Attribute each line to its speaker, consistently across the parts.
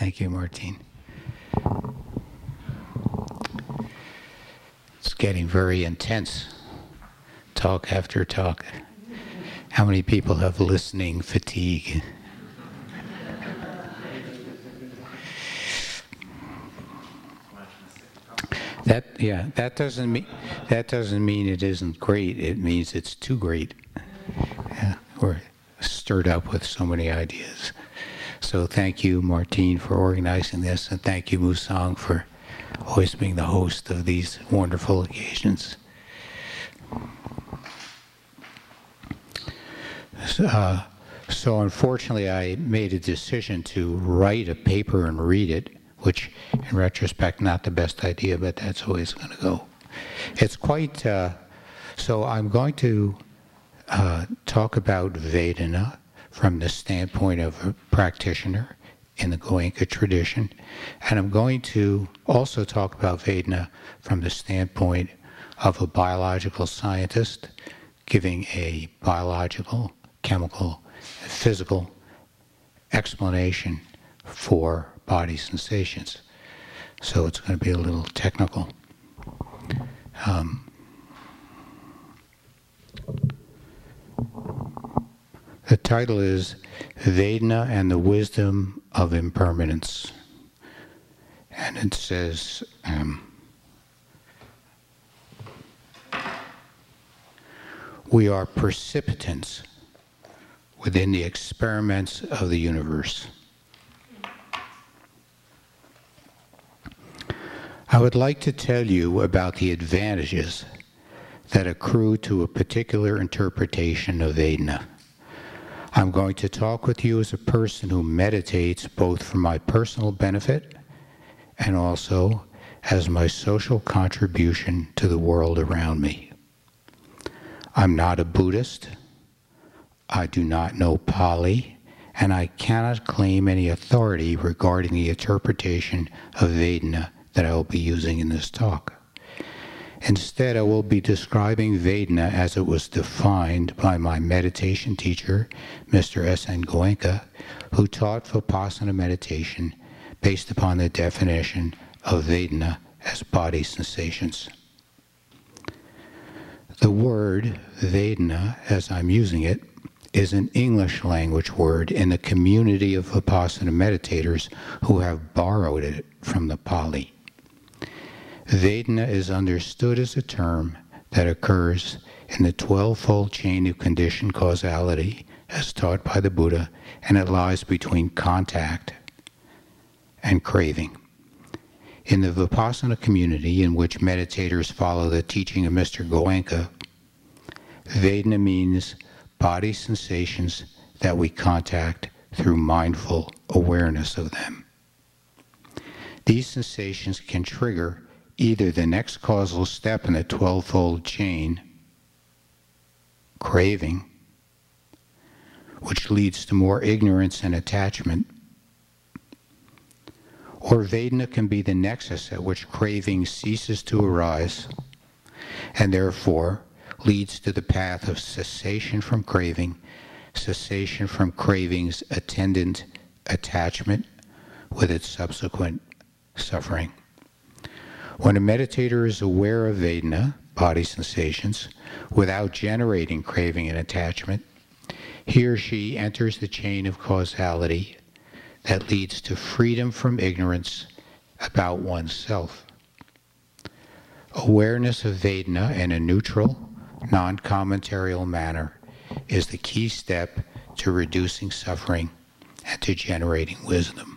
Speaker 1: Thank you, Martine. It's getting very intense, talk after talk. How many people have listening fatigue? That doesn't mean it isn't great. It means it's too great. We're stirred up with so many ideas. So thank you, Martine, for organizing this, and thank you, Musang, for always being the host of these wonderful occasions. So unfortunately, I made a decision to write a paper and read it, which, in retrospect, not the best idea, but that's always going to go. It's quite... so I'm going to talk about Vedana from the standpoint of a practitioner in the Goenka tradition, and I'm going to also talk about Vedana from the standpoint of a biological scientist, giving a biological, chemical, physical explanation for body sensations. So it's going to be a little technical. The title is Vedana and the Wisdom of Impermanence. And it says, we are precipitants within the experiments of the universe. I would like to tell you about the advantages that accrue to a particular interpretation of Vedana. I'm going to talk with you as a person who meditates both for my personal benefit and also as my social contribution to the world around me. I'm not a Buddhist. I do not know Pali, and I cannot claim any authority regarding the interpretation of Vedana that I will be using in this talk. Instead, I will be describing Vedana as it was defined by my meditation teacher, Mr. S.N. Goenka, who taught Vipassana meditation based upon the definition of Vedana as body sensations. The word Vedana, as I'm using it, is an English language word in the community of Vipassana meditators who have borrowed it from the Pali. Vedana is understood as a term that occurs in the 12-fold chain of conditioned causality as taught by the Buddha, and it lies between contact and craving. In the Vipassana community in which meditators follow the teaching of Mr. Goenka, Vedana means body sensations that we contact through mindful awareness of them. These sensations can trigger either the next causal step in the 12-fold chain, craving, which leads to more ignorance and attachment, or Vedana can be the nexus at which craving ceases to arise, and therefore leads to the path of cessation from craving, cessation from craving's attendant attachment with its subsequent suffering. When a meditator is aware of Vedana, body sensations, without generating craving and attachment, he or she enters the chain of causality that leads to freedom from ignorance about oneself. Awareness of Vedana in a neutral, non-commentarial manner is the key step to reducing suffering and to generating wisdom.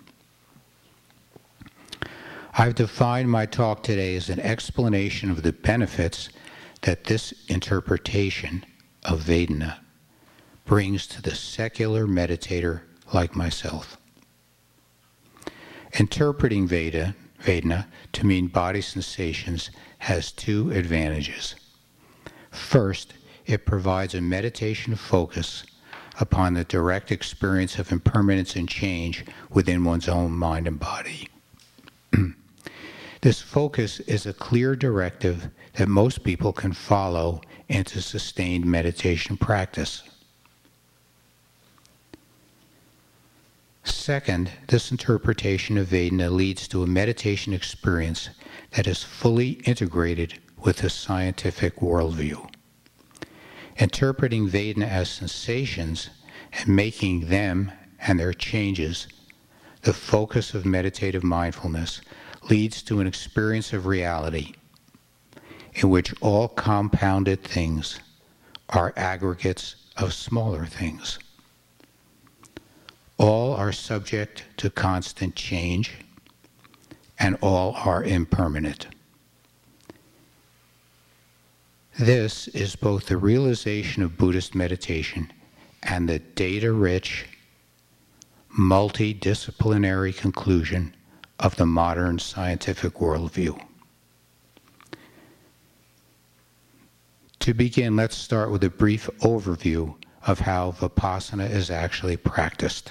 Speaker 1: I've defined my talk today as an explanation of the benefits that this interpretation of Vedana brings to the secular meditator like myself. Interpreting Vedana to mean body sensations has two advantages. First, it provides a meditation focus upon the direct experience of impermanence and change within one's own mind and body. This focus is a clear directive that most people can follow into sustained meditation practice. Second, this interpretation of Vedana leads to a meditation experience that is fully integrated with the scientific worldview. Interpreting Vedana as sensations and making them and their changes the focus of meditative mindfulness leads to an experience of reality in which all compounded things are aggregates of smaller things. All are subject to constant change, and all are impermanent. This is both the realization of Buddhist meditation and the data-rich, multidisciplinary conclusion of the modern scientific worldview. To begin, let's start with a brief overview of how Vipassana is actually practiced.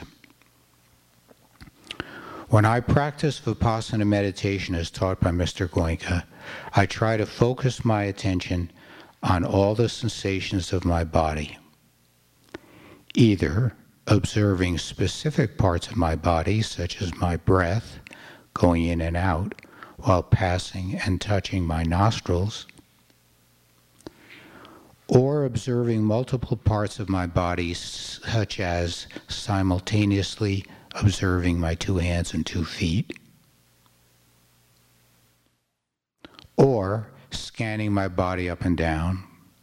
Speaker 1: When I practice Vipassana meditation as taught by Mr. Goenka, I try to focus my attention on all the sensations of my body, either observing specific parts of my body, such as my breath going in and out while passing and touching my nostrils, or observing multiple parts of my body, such as simultaneously observing my 2 hands and 2 feet, or scanning my body up and down,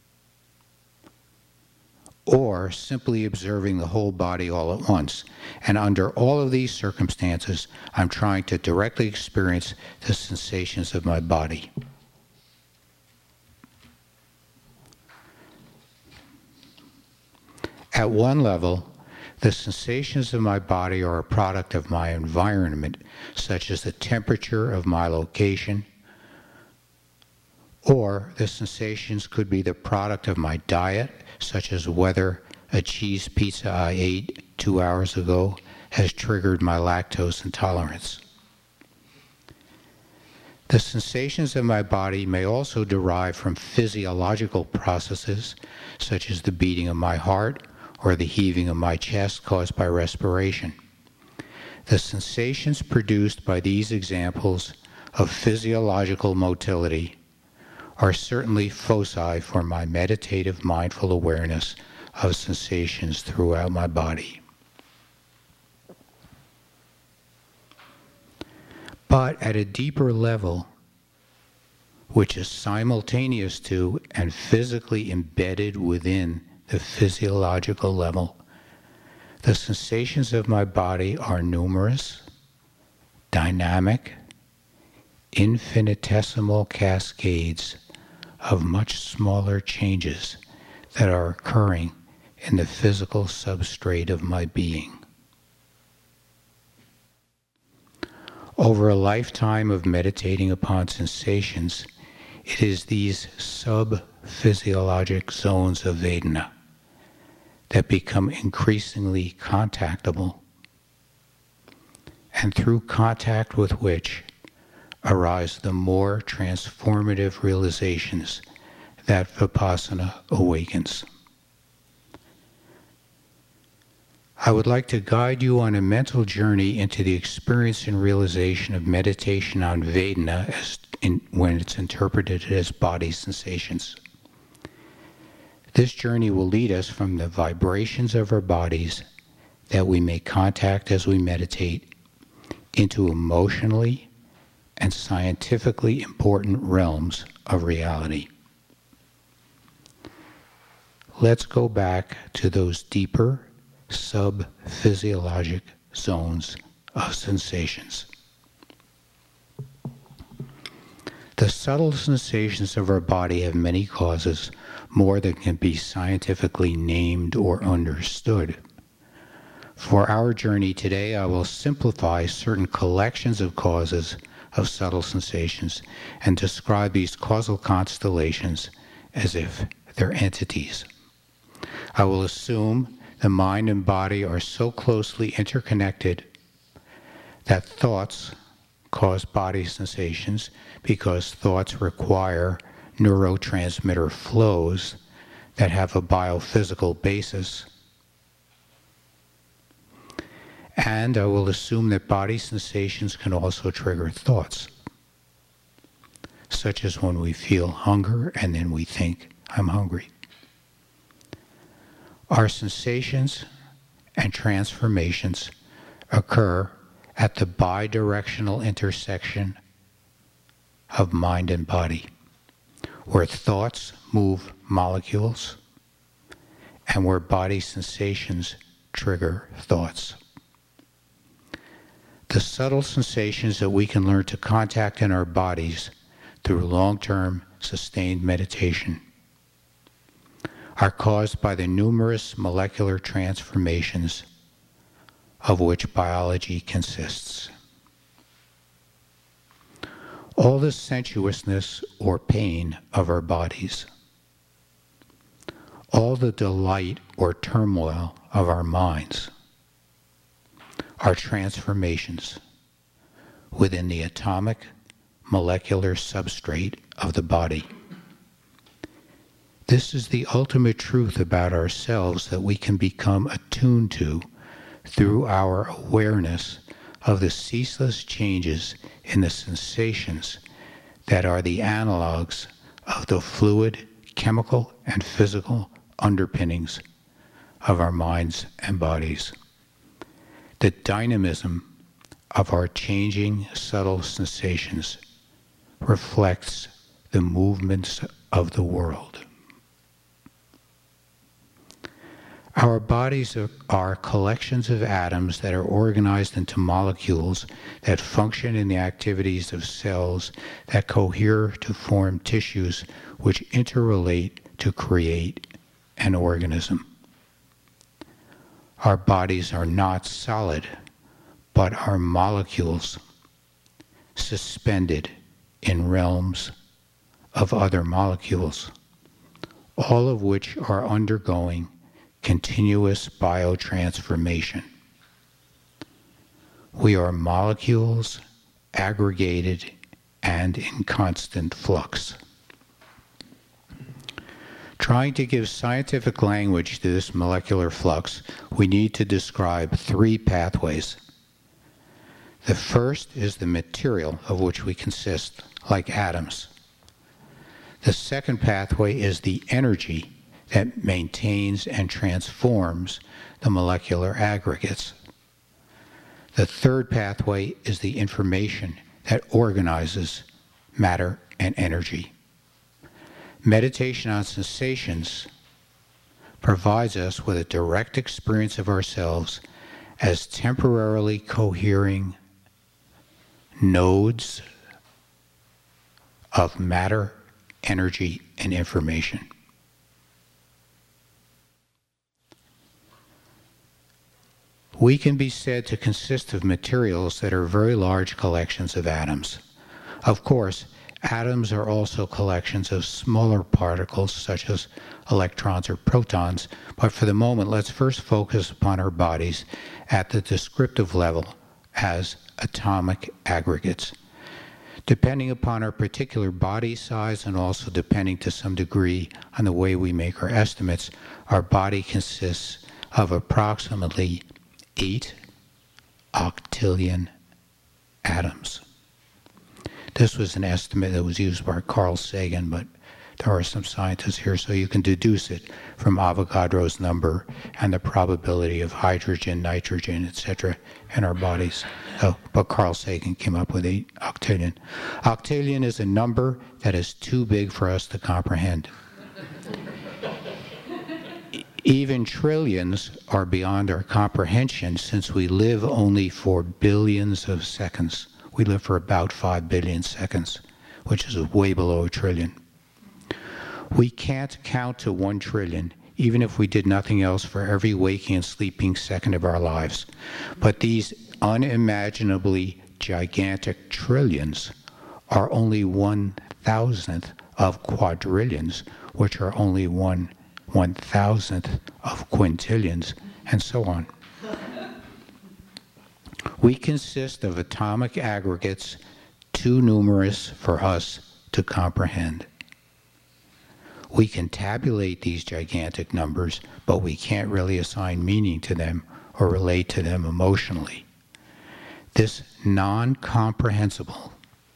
Speaker 1: or simply observing the whole body all at once. And under all of these circumstances, I'm trying to directly experience the sensations of my body. At one level, the sensations of my body are a product of my environment, such as the temperature of my location, or the sensations could be the product of my diet, such as whether a cheese pizza I ate 2 hours ago has triggered my lactose intolerance. The sensations of my body may also derive from physiological processes, such as the beating of my heart or the heaving of my chest caused by respiration. The sensations produced by these examples of physiological motility are certainly foci for my meditative mindful awareness of sensations throughout my body. But at a deeper level, which is simultaneous to and physically embedded within the physiological level, the sensations of my body are numerous, dynamic, infinitesimal cascades of much smaller changes that are occurring in the physical substrate of my being. Over a lifetime of meditating upon sensations, it is these sub-physiologic zones of Vedana that become increasingly contactable, and through contact with which arise the more transformative realizations that Vipassana awakens. I would like to guide you on a mental journey into the experience and realization of meditation on Vedana when it's interpreted as body sensations. This journey will lead us from the vibrations of our bodies that we may contact as we meditate into emotionally and scientifically important realms of reality. Let's go back to those deeper sub-physiologic zones of sensations. The subtle sensations of our body have many causes, more than can be scientifically named or understood. For our journey today, I will simplify certain collections of causes of subtle sensations and describe these causal constellations as if they're entities. I will assume the mind and body are so closely interconnected that thoughts cause body sensations because thoughts require neurotransmitter flows that have a biophysical basis. And I will assume that body sensations can also trigger thoughts, such as when we feel hunger and then we think, I'm hungry. Our sensations and transformations occur at the bidirectional intersection of mind and body, where thoughts move molecules and where body sensations trigger thoughts. The subtle sensations that we can learn to contact in our bodies through long-term sustained meditation are caused by the numerous molecular transformations of which biology consists. All the sensuousness or pain of our bodies, all the delight or turmoil of our minds, are transformations within the atomic molecular substrate of the body. This is the ultimate truth about ourselves that we can become attuned to through our awareness of the ceaseless changes in the sensations that are the analogs of the fluid, chemical, and physical underpinnings of our minds and bodies. The dynamism of our changing subtle sensations reflects the movements of the world. Our bodies are collections of atoms that are organized into molecules that function in the activities of cells that cohere to form tissues which interrelate to create an organism. Our bodies are not solid, but are molecules suspended in realms of other molecules, all of which are undergoing continuous biotransformation. We are molecules aggregated and in constant flux. Trying to give scientific language to this molecular flux, we need to describe three pathways. The first is the material of which we consist, like atoms. The second pathway is the energy that maintains and transforms the molecular aggregates. The third pathway is the information that organizes matter and energy. Meditation on sensations provides us with a direct experience of ourselves as temporarily cohering nodes of matter, energy, and information. We can be said to consist of materials that are very large collections of atoms. Of course, atoms are also collections of smaller particles such as electrons or protons, but for the moment let's first focus upon our bodies at the descriptive level as atomic aggregates. Depending upon our particular body size and also depending to some degree on the way we make our estimates, our body consists of approximately 8 octillion atoms. This was an estimate that was used by Carl Sagan, but there are some scientists here, so you can deduce it from Avogadro's number and the probability of hydrogen, nitrogen, etc. in our bodies. But Carl Sagan came up with 8 octillion. Octillion is a number that is too big for us to comprehend. Even trillions are beyond our comprehension since we live only for billions of seconds. We live for about 5 billion seconds, which is way below a trillion. We can't count to 1 trillion, even if we did nothing else for every waking and sleeping second of our lives. But these unimaginably gigantic trillions are only 1,000th of quadrillions, which are only 1,000th of quintillions, and so on. We consist of atomic aggregates too numerous for us to comprehend. We can tabulate these gigantic numbers, but we can't really assign meaning to them or relate to them emotionally. This non-comprehensible,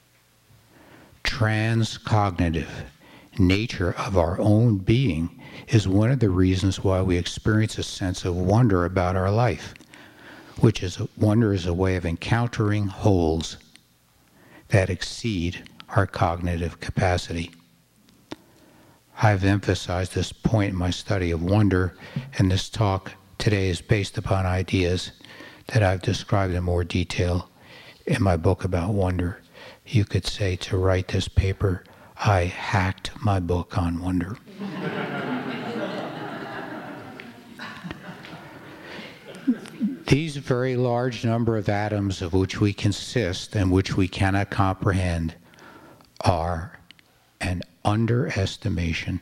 Speaker 1: transcognitive nature of our own being is one of the reasons why we experience a sense of wonder about our life, which is wonder is a way of encountering wholes that exceed our cognitive capacity. I've emphasized this point in my study of wonder, and this talk today is based upon ideas that I've described in more detail in my book about wonder. You could say, to write this paper, I hacked my book on wonder. These very large number of atoms of which we consist and which we cannot comprehend are an underestimation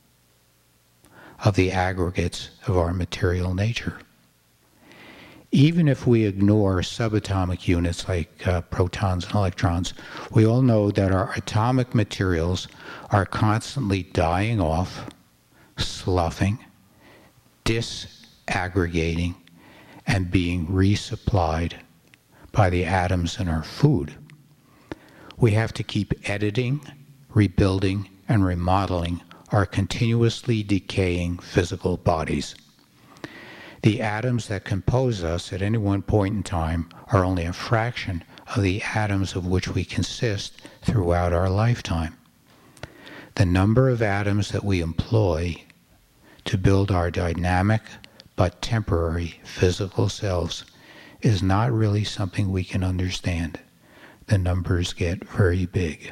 Speaker 1: of the aggregates of our material nature. Even if we ignore subatomic units like protons and electrons, we all know that our atomic materials are constantly dying off, sloughing, disaggregating, and being resupplied by the atoms in our food. We have to keep editing, rebuilding, and remodeling our continuously decaying physical bodies. The atoms that compose us at any one point in time are only a fraction of the atoms of which we consist throughout our lifetime. The number of atoms that we employ to build our dynamic but temporary physical selves is not really something we can understand. The numbers get very big.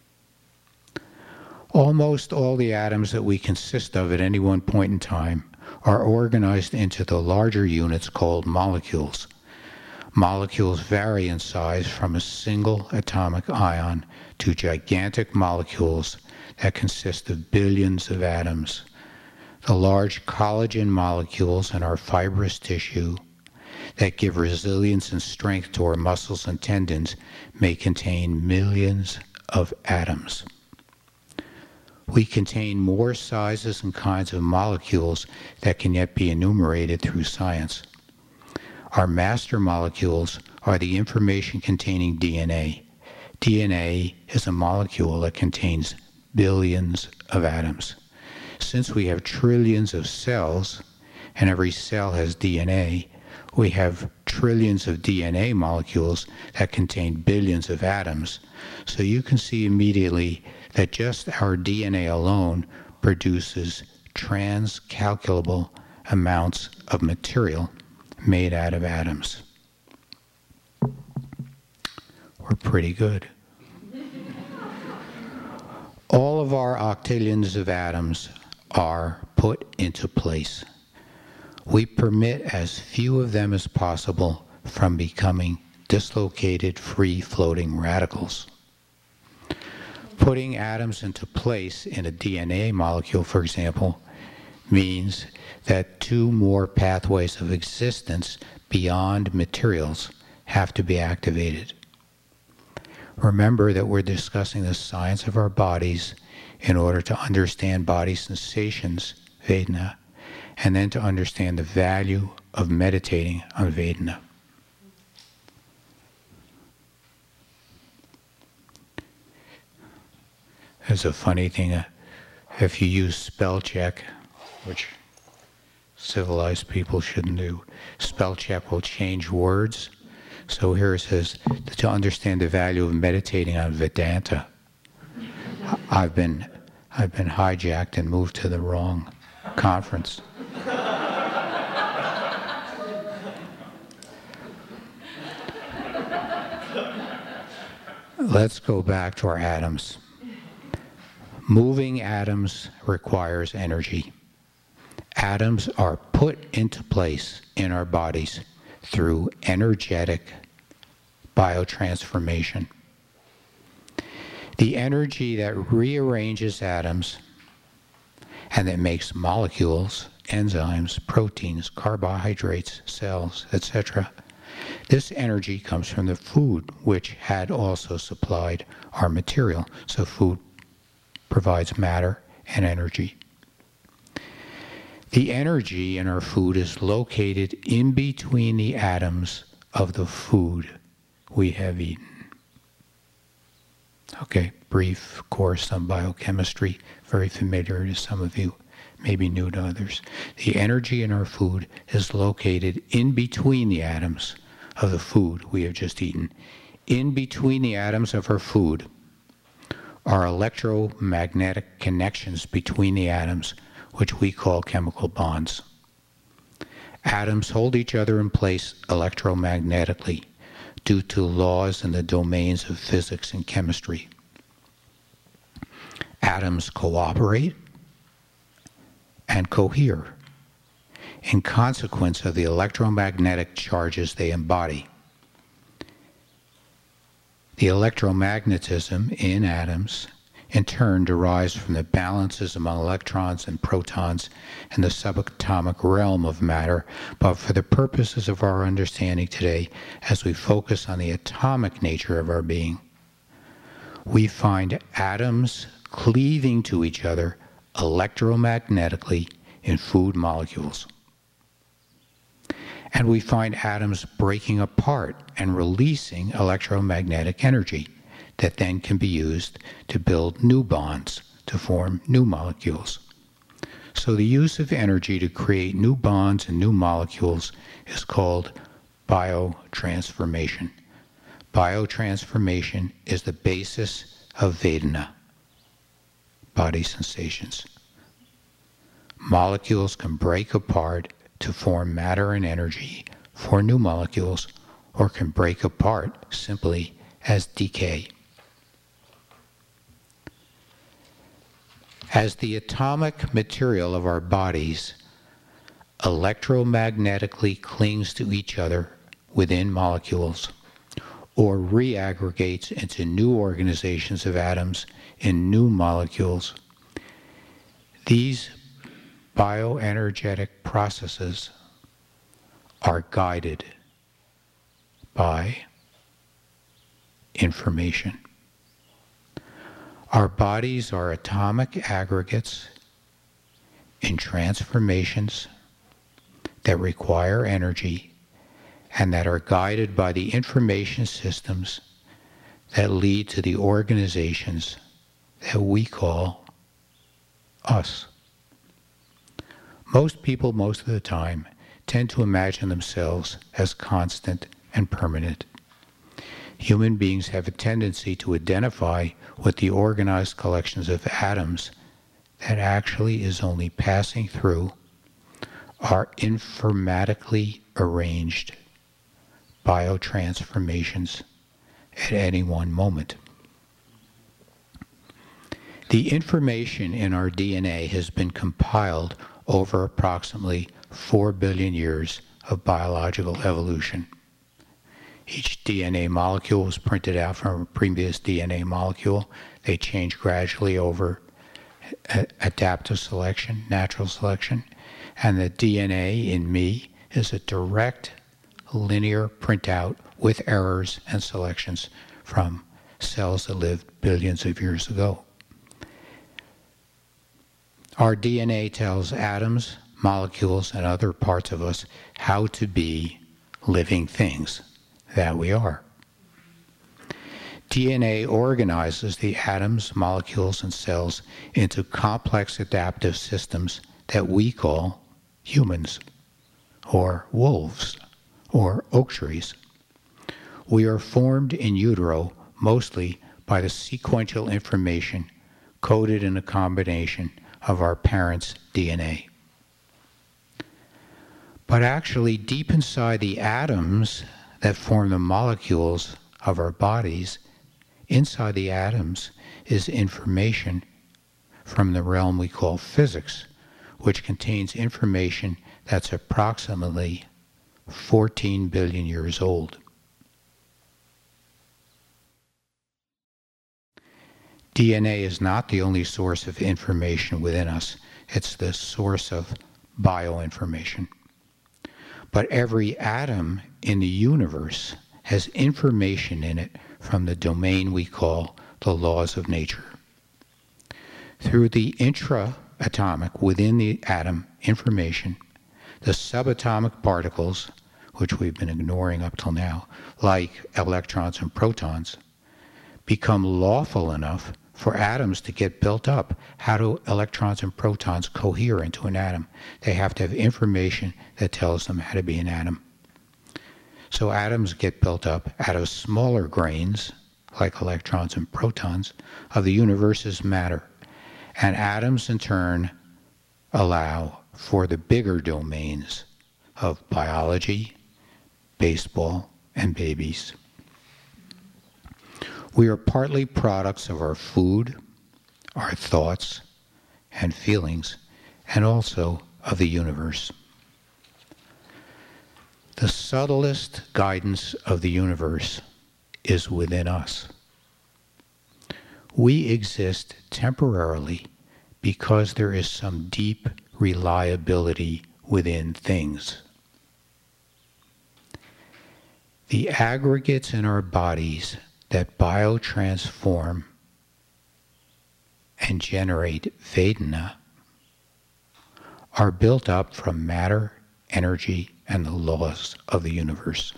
Speaker 1: Almost all the atoms that we consist of at any one point in time are organized into the larger units called molecules. Molecules vary in size from a single atomic ion to gigantic molecules that consist of billions of atoms. The large collagen molecules in our fibrous tissue that give resilience and strength to our muscles and tendons may contain millions of atoms. We contain more sizes and kinds of molecules that can yet be enumerated through science. Our master molecules are the information-containing DNA. DNA is a molecule that contains billions of atoms. Since we have trillions of cells, and every cell has DNA, we have trillions of DNA molecules that contain billions of atoms. So you can see immediately that just our DNA alone produces transcalculable amounts of material made out of atoms. We're pretty good. All of our octillions of atoms are put into place. We permit as few of them as possible from becoming dislocated, free-floating radicals. Putting atoms into place in a DNA molecule, for example, means that two more pathways of existence beyond materials have to be activated. Remember that we're discussing the science of our bodies in order to understand body sensations, Vedana, and then to understand the value of meditating on Vedana. There's a funny thing, if you use spell check, which civilized people shouldn't do, spell check will change words. So here it says, to understand the value of meditating on Vedanta. I've been hijacked and moved to the wrong conference. Let's go back to our atoms. Moving atoms requires energy. Atoms are put into place in our bodies through energetic biotransformation. The energy that rearranges atoms and that makes molecules, enzymes, proteins, carbohydrates, cells, etc. This energy comes from the food, which had also supplied our material. So food provides matter and energy. The energy in our food is located in between the atoms of the food we have eaten. Okay, brief course on biochemistry, very familiar to some of you, maybe new to others. The energy in our food is located in between the atoms of the food we have just eaten. In between the atoms of our food are electromagnetic connections between the atoms, which we call chemical bonds. Atoms hold each other in place electromagnetically due to laws in the domains of physics and chemistry. Atoms cooperate and cohere in consequence of the electromagnetic charges they embody. The electromagnetism in atoms in turn derives from the balances among electrons and protons in the subatomic realm of matter, but for the purposes of our understanding today, as we focus on the atomic nature of our being, we find atoms cleaving to each other electromagnetically in food molecules. And we find atoms breaking apart and releasing electromagnetic energy that then can be used to build new bonds, to form new molecules. So the use of energy to create new bonds and new molecules is called biotransformation. Biotransformation is the basis of Vedana, body sensations. Molecules can break apart to form matter and energy for new molecules, or can break apart simply as decay. As the atomic material of our bodies electromagnetically clings to each other within molecules, or reaggregates into new organizations of atoms in new molecules, these bioenergetic processes are guided by information. Our bodies are atomic aggregates in transformations that require energy and that are guided by the information systems that lead to the organizations that we call us. Most people, most of the time, tend to imagine themselves as constant and permanent. Human beings have a tendency to identify with the organized collections of atoms that actually is only passing through our informatically arranged biotransformations at any one moment. The information in our DNA has been compiled over approximately 4 billion years of biological evolution. Each DNA molecule was printed out from a previous DNA molecule. They change gradually over adaptive selection, natural selection, and the DNA in me is a direct linear printout with errors and selections from cells that lived billions of years ago. Our DNA tells atoms, molecules, and other parts of us how to be living things that we are. DNA organizes the atoms, molecules, and cells into complex adaptive systems that we call humans, or wolves, or oak trees. We are formed in utero mostly by the sequential information coded in a combination of our parents' DNA. But actually, deep inside the atoms that form the molecules of our bodies, inside the atoms is information from the realm we call physics, which contains information that's approximately 14 billion years old. DNA is not the only source of information within us. It's the source of bioinformation. But every atom in the universe has information in it from the domain we call the laws of nature. Through the intra-atomic, within the atom, information, the subatomic particles, which we've been ignoring up till now, like electrons and protons, become lawful enough for atoms to get built up. How do electrons and protons cohere into an atom? They have to have information that tells them how to be an atom. So atoms get built up out of smaller grains, like electrons and protons, of the universe's matter. And atoms, in turn, allow for the bigger domains of biology, baseball, and babies. We are partly products of our food, our thoughts, and feelings, and also of the universe. The subtlest guidance of the universe is within us. We exist temporarily because there is some deep reliability within things. The aggregates in our bodies that biotransform and generate Vedana are built up from matter, energy, and the laws of the universe.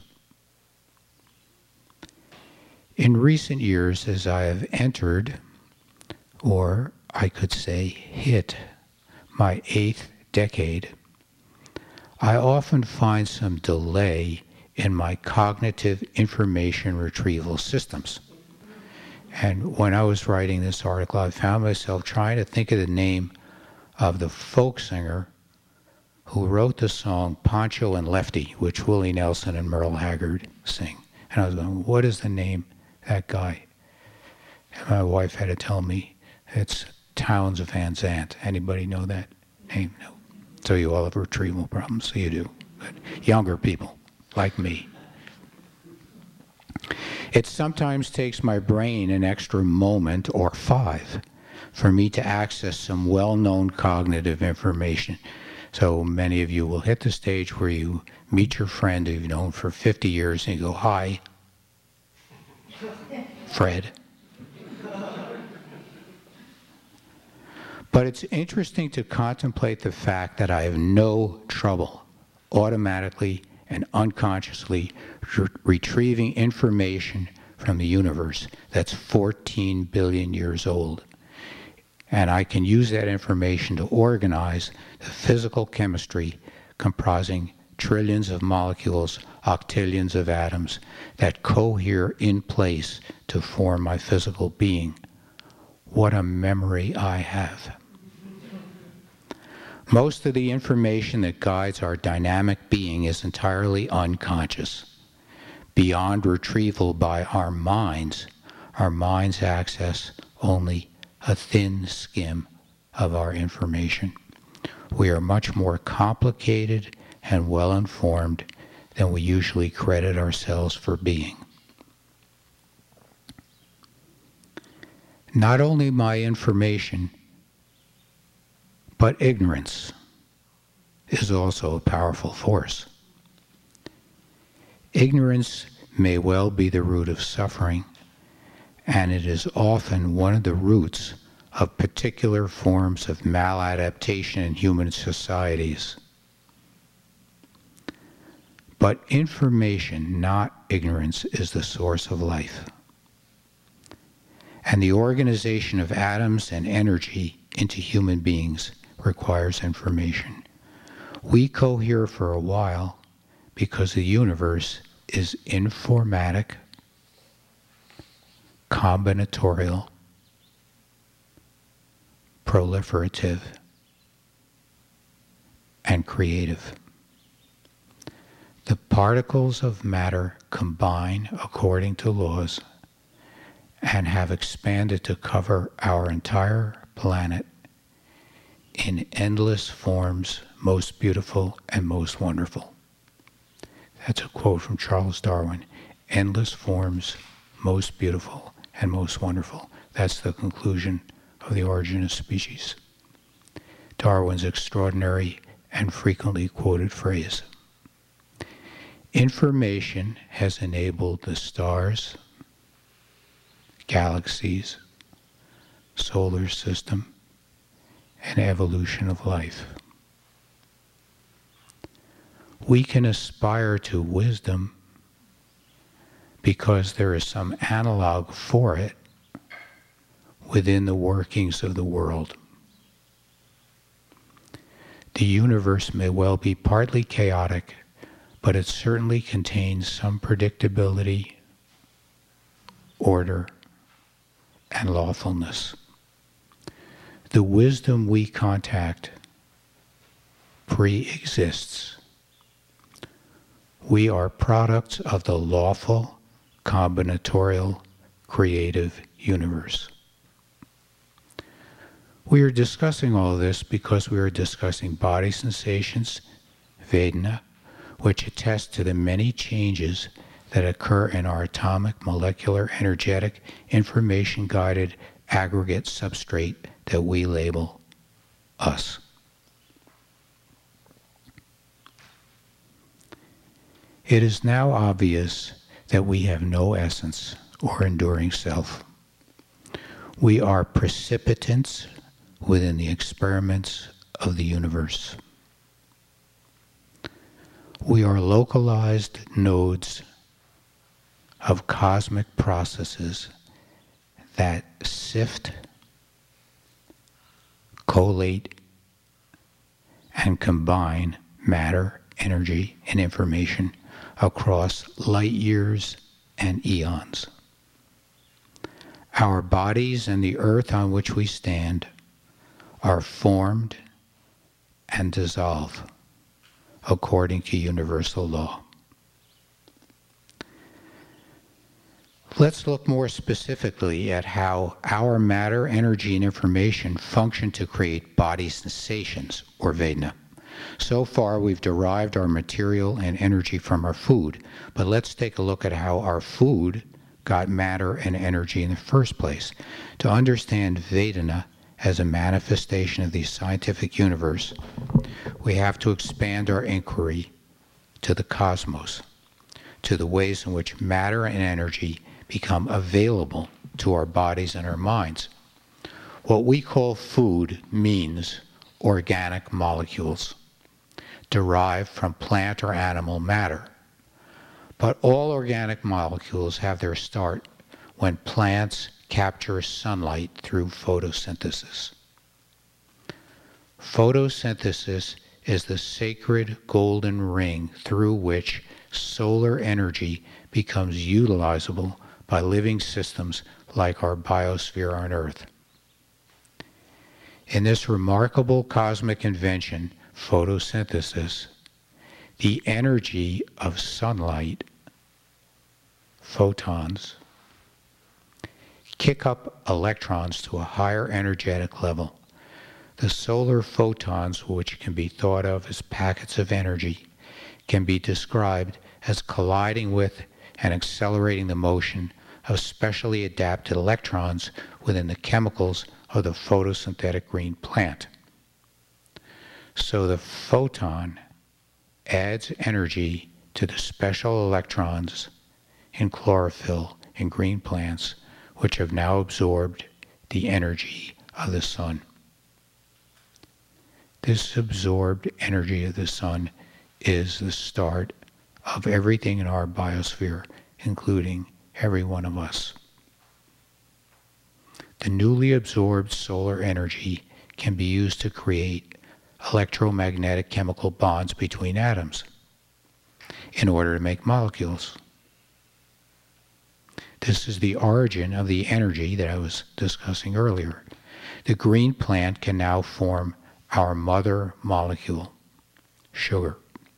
Speaker 1: In recent years, as I have entered, or I could say hit, my 8th decade, I often find some delay in my cognitive information retrieval systems. And when I was writing this article, I found myself trying to think of the name of the folk singer who wrote the song Pancho and Lefty, which Willie Nelson and Merle Haggard sing. And I was going, what is the name of that guy? And my wife had to tell me, it's Townes Van Zandt. Anybody know that name? No. So you all have retrieval problems, so you do. But younger people, like me. It sometimes takes my brain an extra moment or 5 for me to access some well-known cognitive information. So many of you will hit the stage where you meet your friend who you've known for 50 years and you go, "Hi, Fred." But it's interesting to contemplate the fact that I have no trouble automatically and unconsciously retrieving information from the universe that's 14 billion years old. And I can use that information to organize the physical chemistry comprising trillions of molecules, octillions of atoms that cohere in place to form my physical being. What a memory I have. Most of the information that guides our dynamic being is entirely unconscious. Beyond retrieval by our minds access only a thin skim of our information. We are much more complicated and well-informed than we usually credit ourselves for being. Not only my information, but ignorance is also a powerful force. Ignorance may well be the root of suffering, and it is often one of the roots of particular forms of maladaptation in human societies. But information, not ignorance, is the source of life. And the organization of atoms and energy into human beings requires information. We cohere for a while because the universe is informatic, combinatorial, proliferative, and creative. The particles of matter combine according to laws and have expanded to cover our entire planet in endless forms, most beautiful and most wonderful. That's a quote from Charles Darwin. Endless forms, most beautiful and most wonderful. That's the conclusion of The Origin of Species. Darwin's extraordinary and frequently quoted phrase. Information has enabled the stars, galaxies, solar system, and evolution of life. We can aspire to wisdom because there is some analog for it within the workings of the world. The universe may well be partly chaotic, but it certainly contains some predictability, order, and lawfulness. The wisdom we contact pre-exists. We are products of the lawful, combinatorial, creative universe. We are discussing all of this because we are discussing body sensations, Vedana, which attest to the many changes that occur in our atomic, molecular, energetic, information-guided aggregate substrate that we label us. It is now obvious that we have no essence or enduring self. We are precipitants within the experiments of the universe. We are localized nodes of cosmic processes that sift, collate, and combine matter, energy, and information across light years and eons. Our bodies and the earth on which we stand are formed and dissolve according to universal law. Let's look more specifically at how our matter, energy, and information function to create body sensations, or Vedana. So far, we've derived our material and energy from our food, but let's take a look at how our food got matter and energy in the first place. To understand Vedana as a manifestation of the scientific universe, we have to expand our inquiry to the cosmos, to the ways in which matter and energy become available to our bodies and our minds. What we call food means organic molecules derived from plant or animal matter. But all organic molecules have their start when plants capture sunlight through photosynthesis. Photosynthesis is the sacred golden ring through which solar energy becomes utilizable by living systems like our biosphere on Earth. In this remarkable cosmic invention, photosynthesis, the energy of sunlight, photons, kick up electrons to a higher energetic level. The solar photons, which can be thought of as packets of energy, can be described as colliding with and accelerating the motion of specially adapted electrons within the chemicals of the photosynthetic green plant. So the photon adds energy to the special electrons in chlorophyll in green plants, which have now absorbed the energy of the sun. This absorbed energy of the sun is the start of everything in our biosphere, including every one of us. The newly absorbed solar energy can be used to create electromagnetic chemical bonds between atoms in order to make molecules. This is the origin of the energy that I was discussing earlier. The green plant can now form our mother molecule, sugar.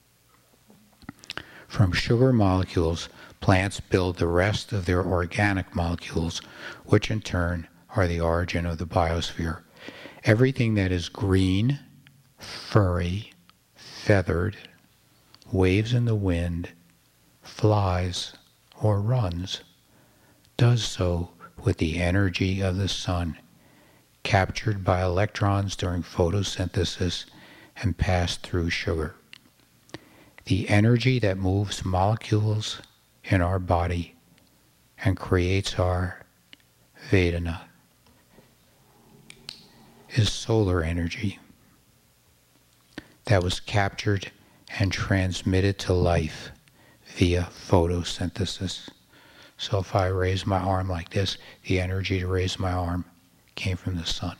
Speaker 1: From sugar molecules, plants build the rest of their organic molecules, which in turn are the origin of the biosphere. Everything that is green, furry, feathered, waves in the wind, flies, or runs, does so with the energy of the sun, captured by electrons during photosynthesis and passed through sugar. The energy that moves molecules in our body and creates our Vedana is solar energy that was captured and transmit it to life via photosynthesis. So if I raise my arm like this, the energy to raise my arm came from the sun.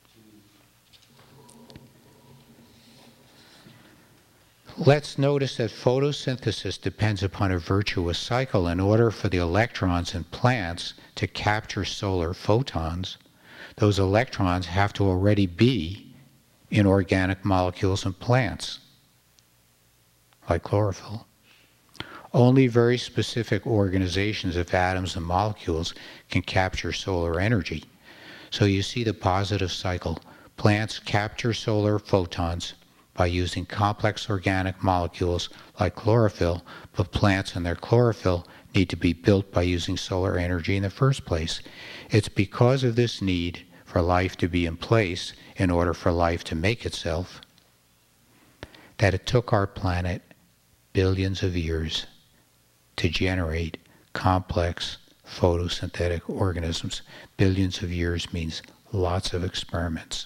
Speaker 1: Let's notice that photosynthesis depends upon a virtuous cycle. In order for the electrons in plants to capture solar photons, those electrons have to already be in organic molecules in plants, like chlorophyll. Only very specific organizations of atoms and molecules can capture solar energy. So you see the positive cycle. Plants capture solar photons by using complex organic molecules like chlorophyll, but plants and their chlorophyll need to be built by using solar energy in the first place. It's because of this need for life to be in place in order for life to make itself that it took our planet billions of years to generate complex photosynthetic organisms. Billions of years means lots of experiments.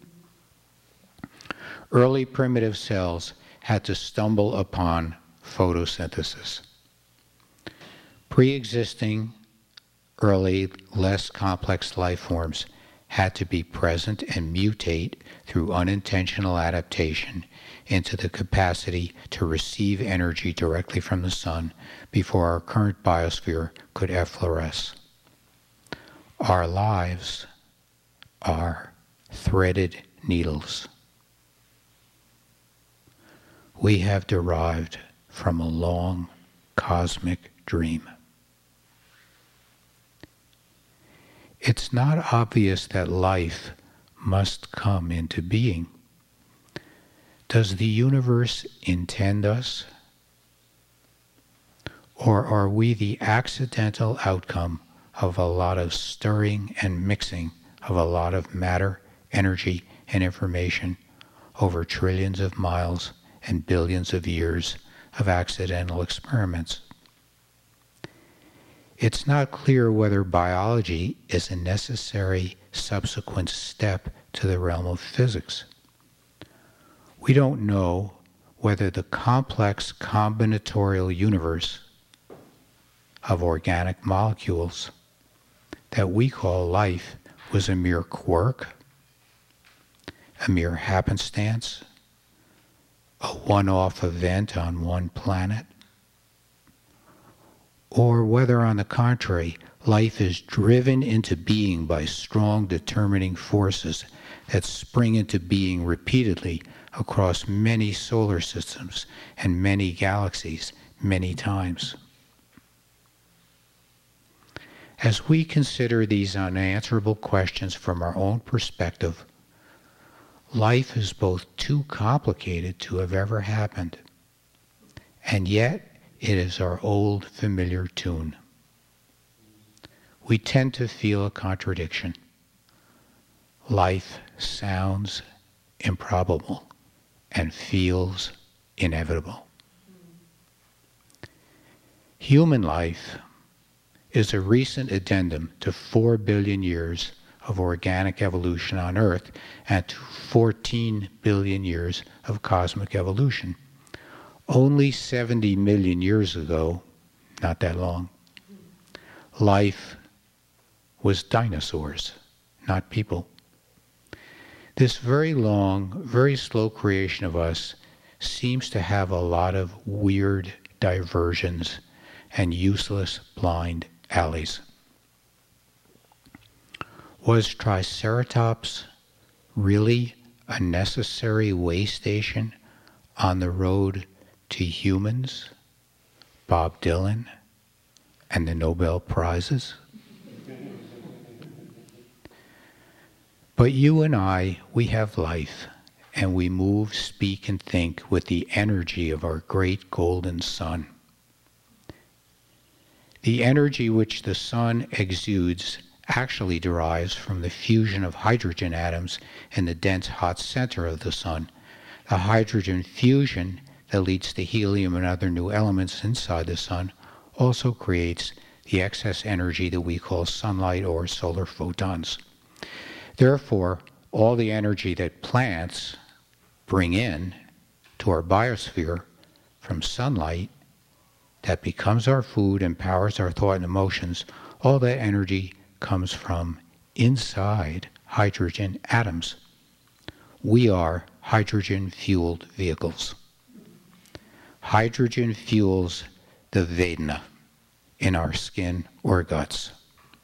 Speaker 1: Early primitive cells had to stumble upon photosynthesis. Pre-existing, early, less complex life forms had to be present and mutate through unintentional adaptation into the capacity to receive energy directly from the sun before our current biosphere could effloresce. Our lives are threaded needles. We have derived from a long cosmic dream. It's not obvious that life must come into being. Does the universe intend us? Or are we the accidental outcome of a lot of stirring and mixing of a lot of matter, energy, and information over trillions of miles and billions of years of accidental experiments? It's not clear whether biology is a necessary subsequent step to the realm of physics. We don't know whether the complex combinatorial universe of organic molecules that we call life was a mere quirk, a mere happenstance, a one-off event on one planet, or whether, on the contrary, life is driven into being by strong determining forces that spring into being repeatedly across many solar systems and many galaxies many times. As we consider these unanswerable questions from our own perspective, life is both too complicated to have ever happened, and yet it is our old familiar tune. We tend to feel a contradiction. Life sounds improbable and feels inevitable. Human life is a recent addendum to 4 billion years of organic evolution on Earth and to 14 billion years of cosmic evolution. Only 70 million years ago, not that long, life was dinosaurs, not people. This very long, very slow creation of us seems to have a lot of weird diversions and useless blind alleys. Was Triceratops really a necessary way station on the road to humans, Bob Dylan, and the Nobel Prizes? But you and I, we have life, and we move, speak, and think with the energy of our great golden sun. The energy which the sun exudes actually derives from the fusion of hydrogen atoms in the dense hot center of the sun. The hydrogen fusion that leads to helium and other new elements inside the sun also creates the excess energy that we call sunlight or solar photons. Therefore, all the energy that plants bring in to our biosphere from sunlight that becomes our food and powers our thought and emotions, all that energy comes from inside hydrogen atoms. We are hydrogen-fueled vehicles. Hydrogen fuels the Vedana in our skin or guts.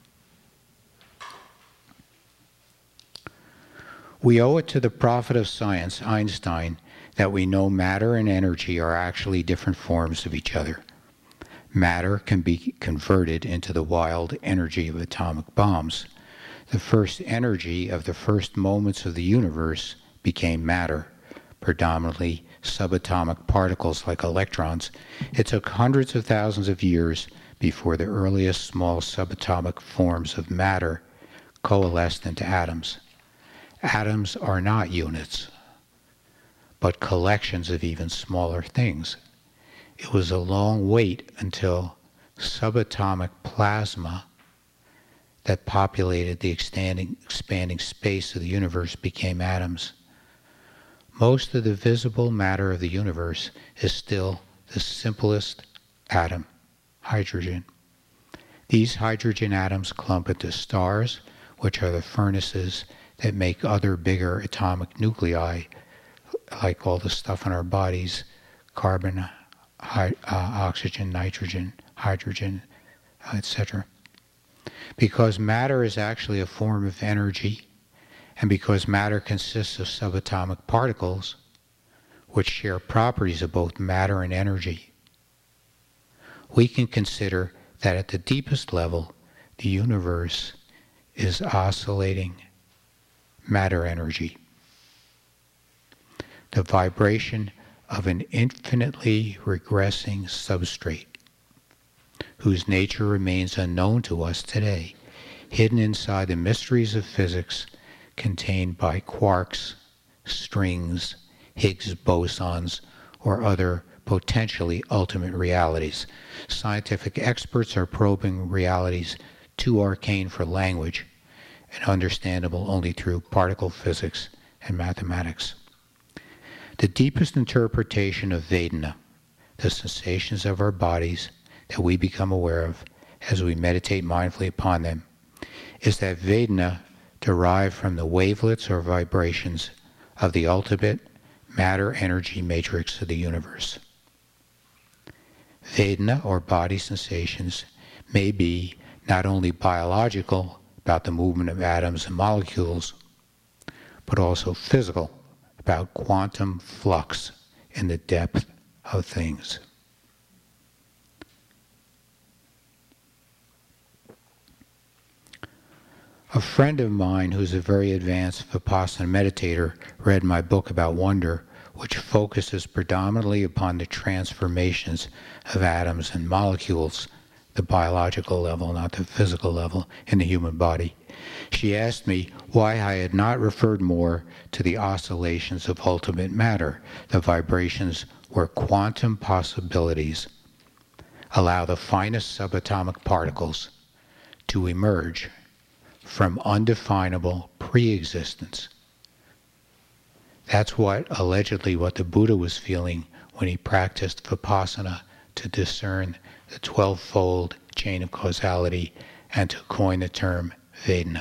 Speaker 1: We owe it to the prophet of science, Einstein, that we know matter and energy are actually different forms of each other. Matter can be converted into the wild energy of atomic bombs. The first energy of the first moments of the universe became matter, predominantly subatomic particles like electrons. It took hundreds of thousands of years before the earliest small subatomic forms of matter coalesced into atoms. Atoms are not units, but collections of even smaller things. It was a long wait until subatomic plasma that populated the expanding space of the universe became atoms. Most of the visible matter of the universe is still the simplest atom, hydrogen. These hydrogen atoms clump into stars, which are the furnaces that make other bigger atomic nuclei, like all the stuff in our bodies, carbon, oxygen, nitrogen, hydrogen, etc. Because matter is actually a form of energy, and because matter consists of subatomic particles, which share properties of both matter and energy, we can consider that at the deepest level, the universe is oscillating matter energy. The vibration of an infinitely regressing substrate, whose nature remains unknown to us today, hidden inside the mysteries of physics contained by quarks, strings, Higgs bosons, or other potentially ultimate realities. Scientific experts are probing realities too arcane for language and understandable only through particle physics and mathematics. The deepest interpretation of Vedana, the sensations of our bodies that we become aware of as we meditate mindfully upon them, is that Vedana derived from the wavelets or vibrations of the ultimate matter-energy matrix of the universe. Vedana, or body sensations, may be not only biological, about the movement of atoms and molecules, but also physical, about quantum flux in the depth of things. A friend of mine who's a very advanced Vipassana meditator read my book about wonder, which focuses predominantly upon the transformations of atoms and molecules, the biological level, not the physical level, in the human body. She asked me why I had not referred more to the oscillations of ultimate matter, the vibrations where quantum possibilities allow the finest subatomic particles to emerge from undefinable pre-existence. That's allegedly what the Buddha was feeling when he practiced Vipassana to discern the 12-fold chain of causality and to coin the term Vedana.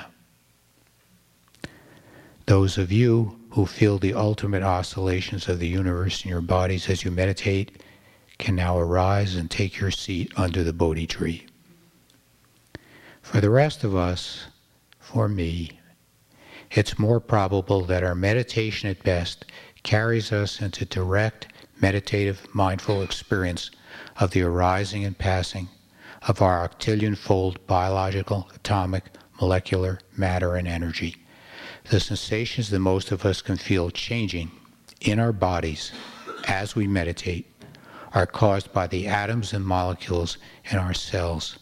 Speaker 1: Those of you who feel the ultimate oscillations of the universe in your bodies as you meditate can now arise and take your seat under the Bodhi tree. For the rest of us, for me, it's more probable that our meditation at best carries us into direct, meditative, mindful experience of the arising and passing of our octillion-fold biological, atomic, molecular matter and energy. The sensations that most of us can feel changing in our bodies as we meditate are caused by the atoms and molecules in our cells.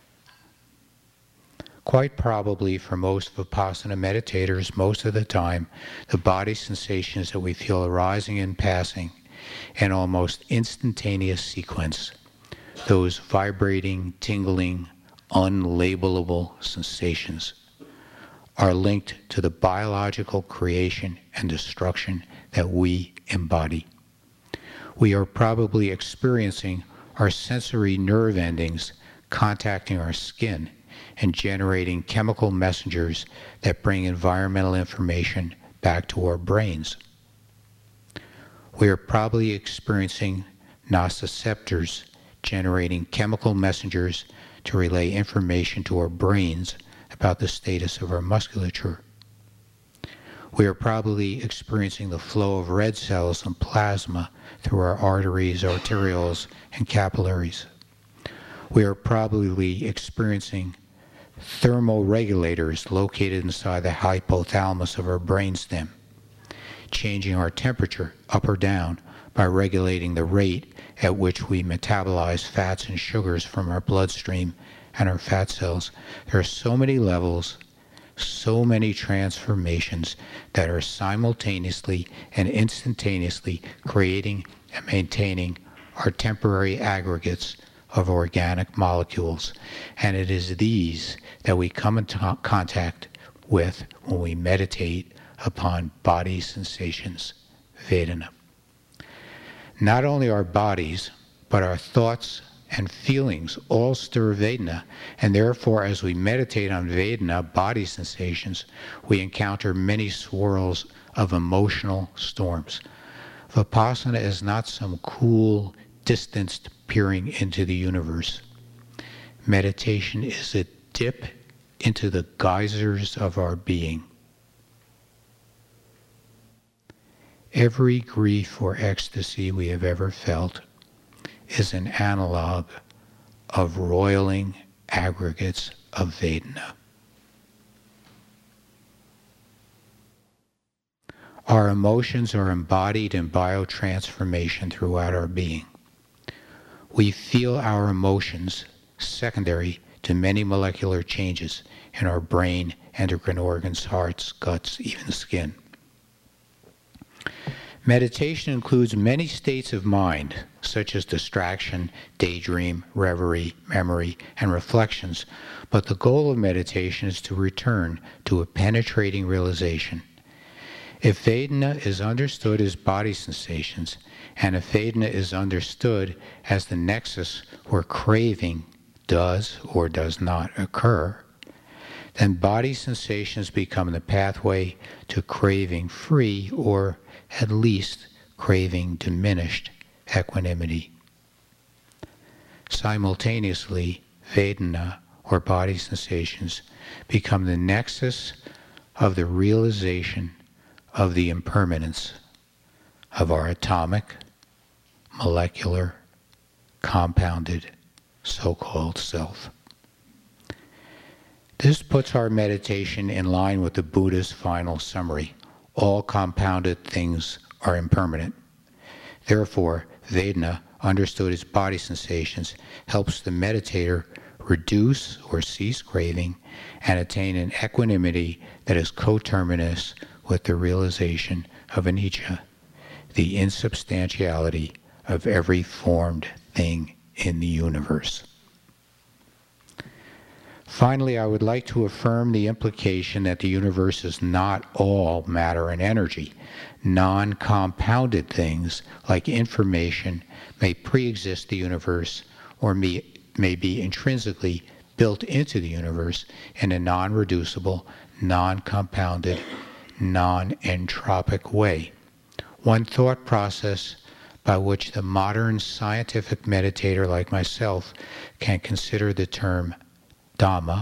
Speaker 1: Quite probably for most Vipassana meditators, most of the time, the body sensations that we feel arising and passing in almost instantaneous sequence, those vibrating, tingling, unlabelable sensations, are linked to the biological creation and destruction that we embody. We are probably experiencing our sensory nerve endings contacting our skin and generating chemical messengers that bring environmental information back to our brains. We are probably experiencing nociceptors generating chemical messengers to relay information to our brains about the status of our musculature. We are probably experiencing the flow of red cells and plasma through our arteries, arterioles, and capillaries. We are probably experiencing thermoregulators located inside the hypothalamus of our brainstem, changing our temperature up or down by regulating the rate at which we metabolize fats and sugars from our bloodstream and our fat cells. There are so many levels, so many transformations that are simultaneously and instantaneously creating and maintaining our temporary aggregates of organic molecules. And it is these that we come into contact with when we meditate upon body sensations, Vedana. Not only our bodies, but our thoughts and feelings all stir Vedana, and therefore as we meditate on Vedana, body sensations, we encounter many swirls of emotional storms. Vipassana is not some cool, distanced peering into the universe. Meditation is a dip into the geysers of our being. Every grief or ecstasy we have ever felt is an analog of roiling aggregates of Vedana. Our emotions are embodied in biotransformation throughout our being. We feel our emotions secondary to many molecular changes in our brain, endocrine organs, hearts, guts, even skin. Meditation includes many states of mind, such as distraction, daydream, reverie, memory, and reflections, but the goal of meditation is to return to a penetrating realization. If Vedana is understood as body sensations, and if Vedana is understood as the nexus where craving does or does not occur, then body sensations become the pathway to craving-free, or at least craving-diminished equanimity. Simultaneously, Vedana, or body sensations, become the nexus of the realization of the impermanence of our atomic, molecular, compounded, so-called self. This puts our meditation in line with the Buddha's final summary. All compounded things are impermanent. Therefore, Vedana, understood as body sensations, helps the meditator reduce or cease craving and attain an equanimity that is coterminous with the realization of anicca, the insubstantiality of every formed thing in the universe. Finally, I would like to affirm the implication that the universe is not all matter and energy. Non-compounded things, like information, may pre-exist the universe or may be intrinsically built into the universe in a non-reducible, non-compounded, non-entropic way. One thought process by which the modern scientific meditator like myself can consider the term Dhamma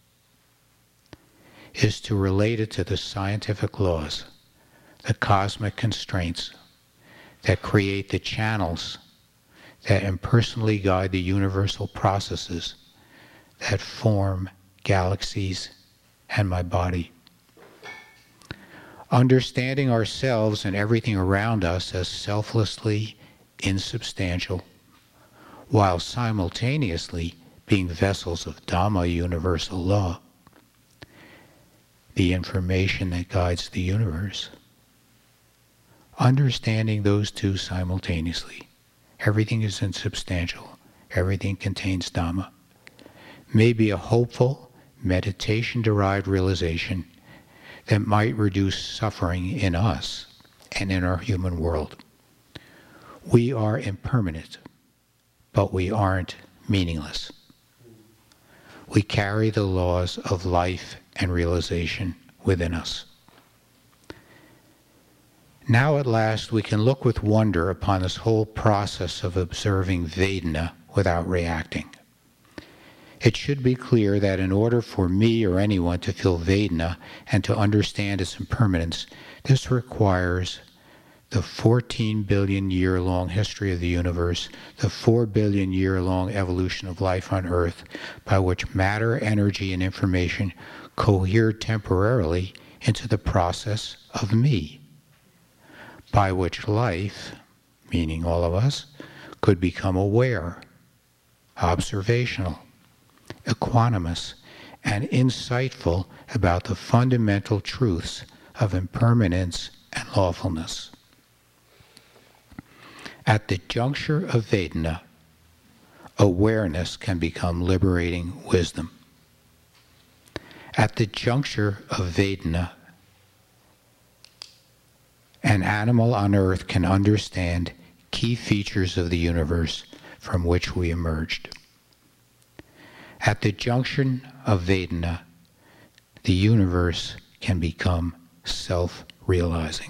Speaker 1: is to relate it to the scientific laws, the cosmic constraints that create the channels that impersonally guide the universal processes that form galaxies and my body. Understanding ourselves and everything around us as selflessly insubstantial, while simultaneously being vessels of Dhamma, universal law, the information that guides the universe. Understanding those two simultaneously, everything is insubstantial, everything contains Dhamma, may be a hopeful, meditation-derived realization that might reduce suffering in us and in our human world. We are impermanent, but we aren't meaningless. We carry the laws of life and realization within us. Now at last we can look with wonder upon this whole process of observing Vedana without reacting. It should be clear that in order for me or anyone to feel Vedana and to understand its impermanence, this requires the 14 billion year long history of the universe, the 4 billion year long evolution of life on Earth, by which matter, energy, and information cohered temporarily into the process of me, by which life, meaning all of us, could become aware, observational, equanimous, and insightful about the fundamental truths of impermanence and lawfulness. At the juncture of Vedana, awareness can become liberating wisdom. At the juncture of Vedana, an animal on earth can understand key features of the universe from which we emerged. At the junction of Vedana, the universe can become self-realizing.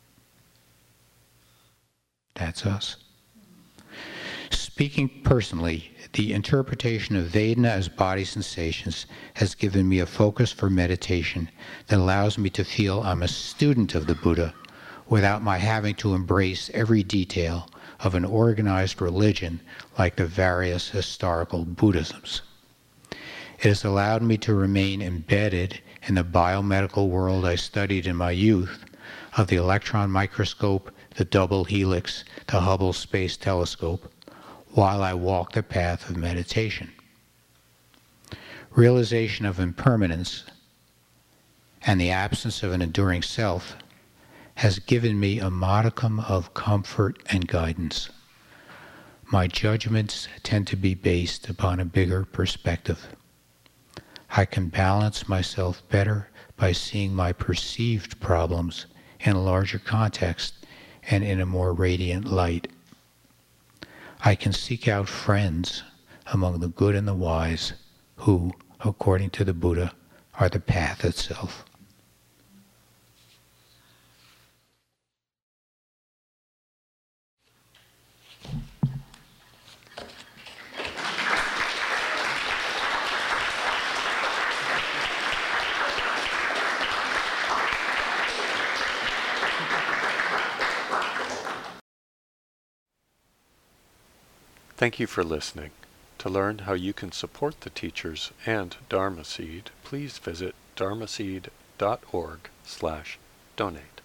Speaker 1: That's us. Speaking personally, the interpretation of Vedana as body sensations has given me a focus for meditation that allows me to feel I'm a student of the Buddha without my having to embrace every detail of an organized religion like the various historical Buddhisms. It has allowed me to remain embedded in the biomedical world I studied in my youth of the electron microscope, the double helix, the Hubble Space Telescope, while I walk the path of meditation. Realization of impermanence and the absence of an enduring self has given me a modicum of comfort and guidance. My judgments tend to be based upon a bigger perspective. I can balance myself better by seeing my perceived problems in a larger context and in a more radiant light. I can seek out friends among the good and the wise who, according to the Buddha, are the path itself.
Speaker 2: Thank you for listening. To learn how you can support the teachers and Dharma Seed, please visit dharmaseed.org/donate.